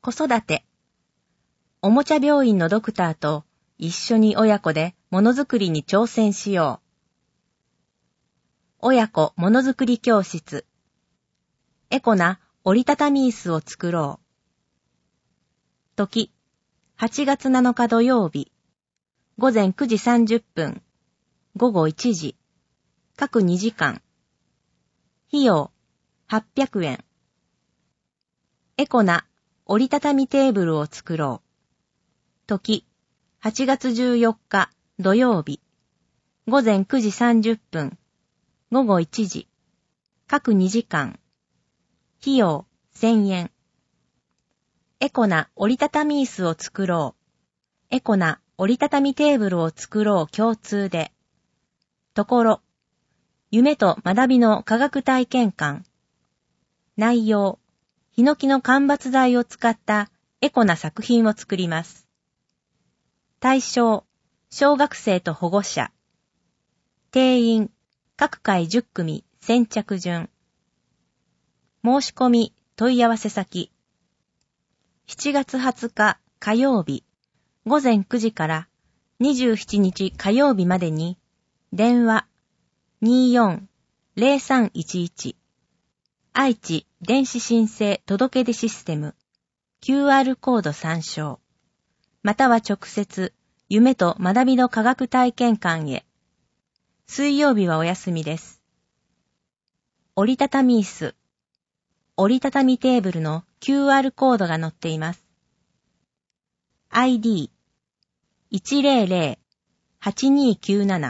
子育て。おもちゃ病院のドクターと一緒に親子でものづくりに挑戦しよう。親子ものづくり教室。エコな折りたたみ椅子を作ろう。時、8月7日土曜日。午前9時30分。午後1時。各2時間。費用、800円。エコな折りたたみテーブルを作ろう。時、8月14日土曜日。午前9時30分。午後1時。各2時間。費用、1000円。エコな折りたたみ椅子を作ろう。エコな折りたたみテーブルを作ろう共通で。ところ、夢と学びの科学体験館。内容、ヒノキの間伐材を使ったエコな作品を作ります。対象、小学生と保護者。定員、各回10組、先着順。申し込み、問い合わせ先。7月20日火曜日、午前9時から27日火曜日までに、電話 24-0311 愛知電子申請届出システム QR コード参照または直接夢と学びの科学体験館へ。水曜日はお休みです。折りたたみ椅子、折りたたみテーブルの QR コードが載っています。ID 100-8297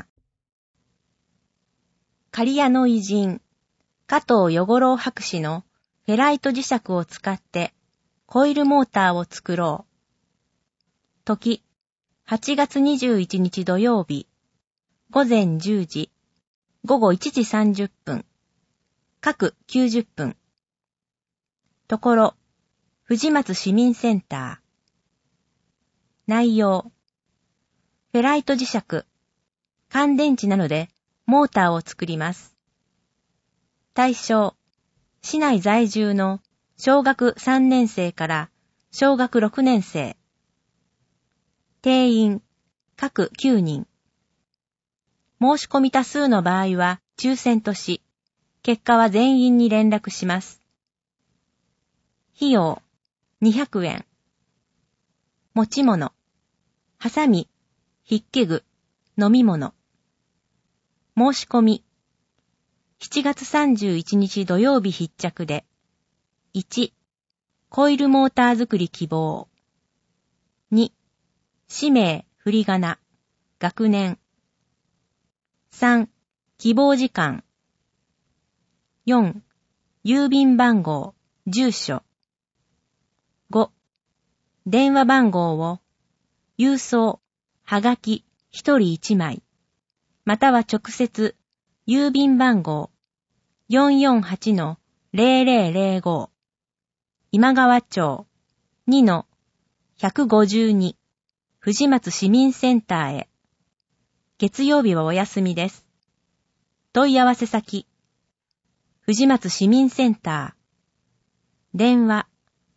刈谷の偉人、加藤与五郎博士のフェライト磁石を使ってコイルモーターを作ろう。時、8月21日土曜日、午前10時、午後1時30分、各90分。ところ、藤松市民センター。内容、フェライト磁石、乾電池などでモーターを作ります。対象、市内在住の小学3年生から小学6年生。定員、各9人。申し込み多数の場合は抽選とし、結果は全員に連絡します。費用、200円。持ち物、ハサミ、筆記具、飲み物。申し込み。7月31日土曜日必着で。1、コイルモーター作り希望。2、氏名、振り仮名、学年。3、希望時間。4、郵便番号、住所。5、電話番号を、郵送、はがき、1人1枚。または直接、郵便番号、448-0005。今川町、2-152。藤松市民センターへ。月曜日はお休みです。問い合わせ先。藤松市民センター。電話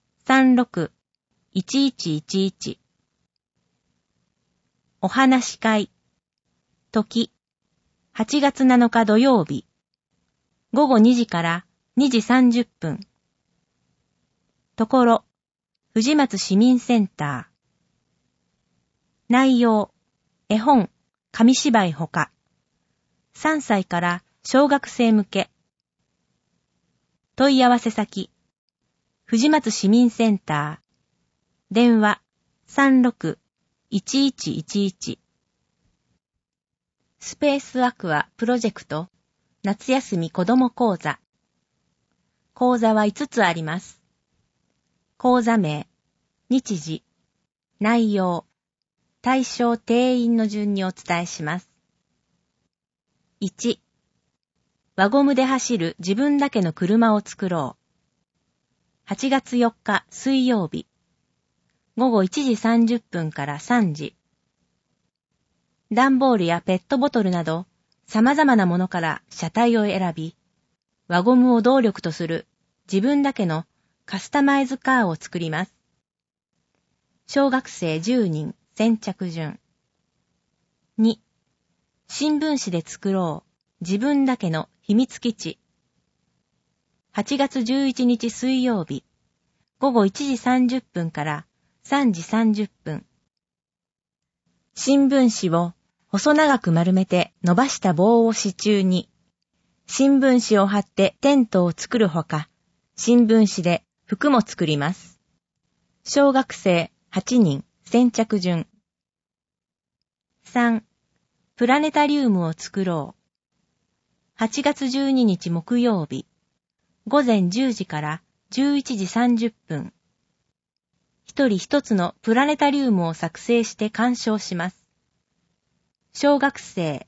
36-1111。お話し会。時、8月7日土曜日。午後2時から2時30分。ところ、藤松市民センター。内容、絵本、紙芝居ほか。3歳から小学生向け。問い合わせ先。藤松市民センター。電話36-1111。スペースアクアプロジェクト夏休み子ども講座。講座は5つあります。講座名、日時、内容、対象定員の順にお伝えします。1、輪ゴムで走る自分だけの車を作ろう。8月4日水曜日。午後1時30分から3時。段ボールやペットボトルなど様々なものから車体を選び、輪ゴムを動力とする自分だけのカスタマイズカーを作ります。 小学生10人先着順。2、新聞紙で作ろう自分だけの秘密基地。8月11日水曜日、午後1時30分から3時30分。新聞紙を細長く丸めて伸ばした棒を支柱に、新聞紙を貼ってテントを作るほか、新聞紙で服も作ります。小学生8人先着順。3、プラネタリウムを作ろう。8月12日木曜日、午前10時から11時30分。一人一つのプラネタリウムを作成して鑑賞します。小学生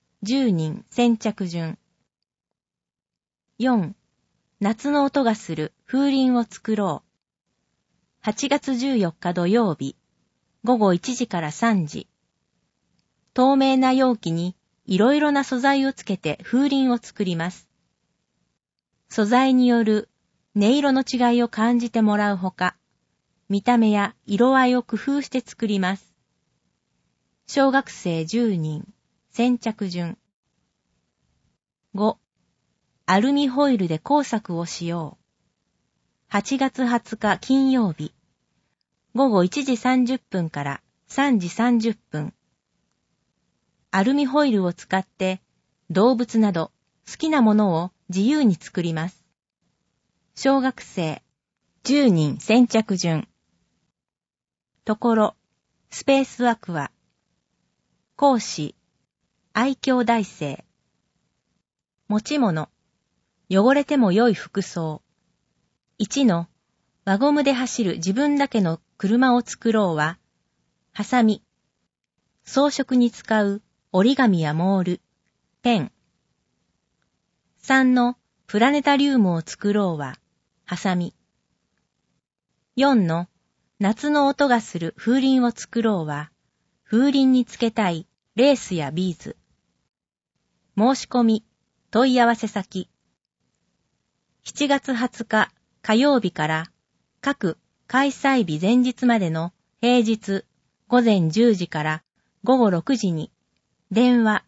10人先着順。4、夏の音がする風鈴を作ろう。8月14日土曜日、午後1時から3時。透明な容器にいろいろな素材をつけて風鈴を作ります。素材による音色の違いを感じてもらうほか、見た目や色合いを工夫して作ります。小学生10人、先着順。5、アルミホイルで工作をしよう。8月20日金曜日、午後1時30分から3時30分。アルミホイルを使って動物など好きなものを自由に作ります。小学生10人先着順。ところ、スペースアクア。講師、愛嬌大生。持ち物、汚れても良い服装。1の、輪ゴムで走る自分だけの車を作ろうは、ハサミ。装飾に使う折り紙やモール、ペン。3の、プラネタリウムを作ろうは、ハサミ。4の、夏の音がする風鈴を作ろうは、風鈴につけたいレースやビーズ。申し込み、問い合わせ先。7月20日火曜日から各開催日前日までの平日午前10時から午後6時に電話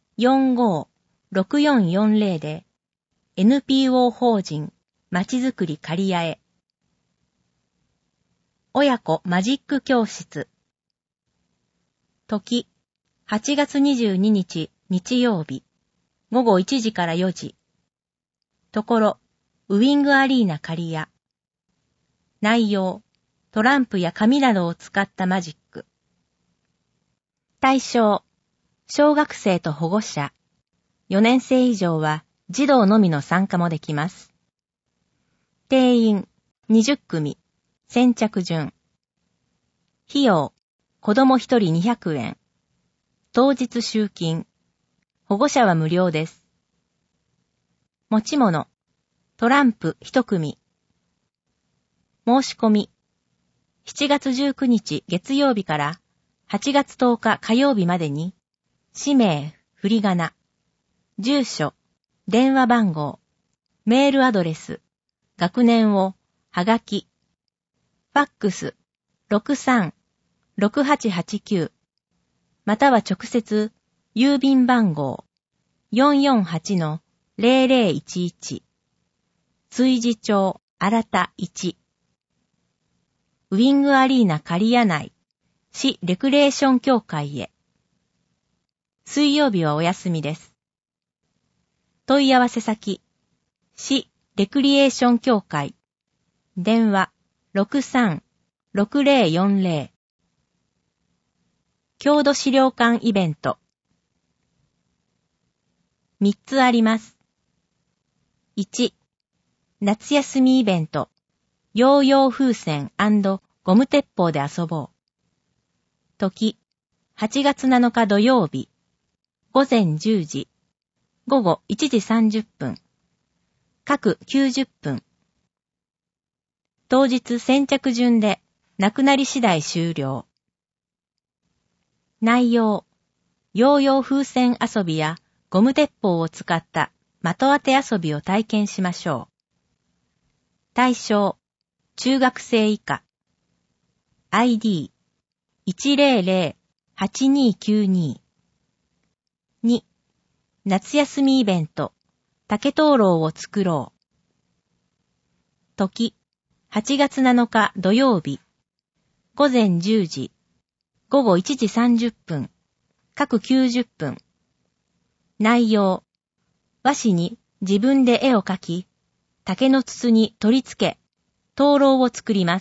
45-6440 で NPO 法人まちづくり刈谷へ。親子マジック教室。時、8月22日日曜日、午後1時から4時。ところ、ウィングアリーナ刈谷。内容、トランプや紙などを使ったマジック。対象、小学生と保護者。4年生以上は児童のみの参加もできます。定員、20組。先着順。費用、子供1人200円。当日集金。保護者は無料です。持ち物、トランプ1組。申し込み、7月19日月曜日から8月10日火曜日までに、氏名、振り仮名、住所、電話番号、メールアドレス、学年を、はがき、ファックス、63-6889、または直接、郵便番号、448-0011、炊事町、新田1、ウィングアリーナ刈谷内、市レクレーション協会へ。水曜日はお休みです。問い合わせ先、市レクリエーション協会、電話63-6040。郷土資料館イベント。3つあります。1、夏休みイベント、ヨーヨー風船&ゴム鉄砲で遊ぼう。時、8月7日土曜日、午前10時、午後1時30分、各90分。当日先着順で、なくなり次第終了。内容、ヨーヨー風船遊びやゴム鉄砲を使った的当て遊びを体験しましょう。対象、中学生以下。 ID1008292。2、夏休みイベント、竹灯籠を作ろう。時、8月7日土曜日、午前10時、午後1時30分、各90分。内容、和紙に自分で絵を描き、竹の筒に取り付け、灯籠を作ります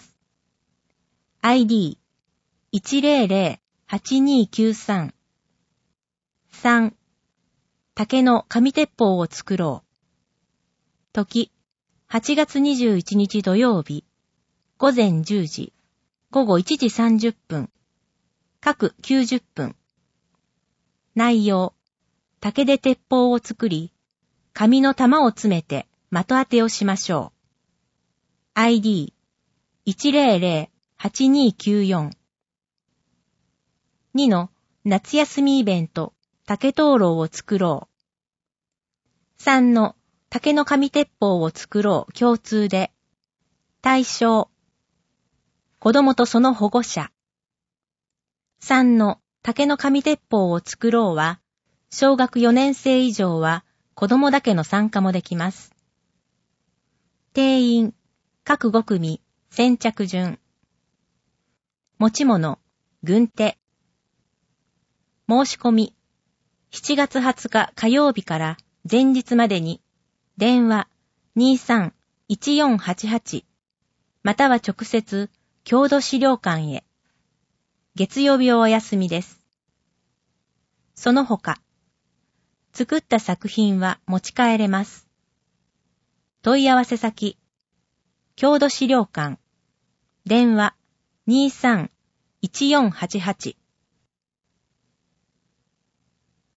。ID1008293。3、竹の紙鉄砲を作ろう。時、8月21日土曜日、午前10時、午後1時30分、各90分。内容、竹で鉄砲を作り、紙の玉を詰めて的当てをしましょう。ID1008294。2の夏休みイベント、竹灯籠を作ろう。3の竹の紙鉄砲を作ろう共通で。対象、子供とその保護者。3の竹の紙鉄砲を作ろうは、小学4年生以上は子供だけの参加もできます。定員、各5組、先着順。持ち物、軍手。申し込み、7月20日火曜日から前日までに、電話 23-1488 または直接、郷土資料館へ。月曜日はお休みです。その他、作った作品は持ち帰れます。問い合わせ先、郷土資料館、電話 23-1488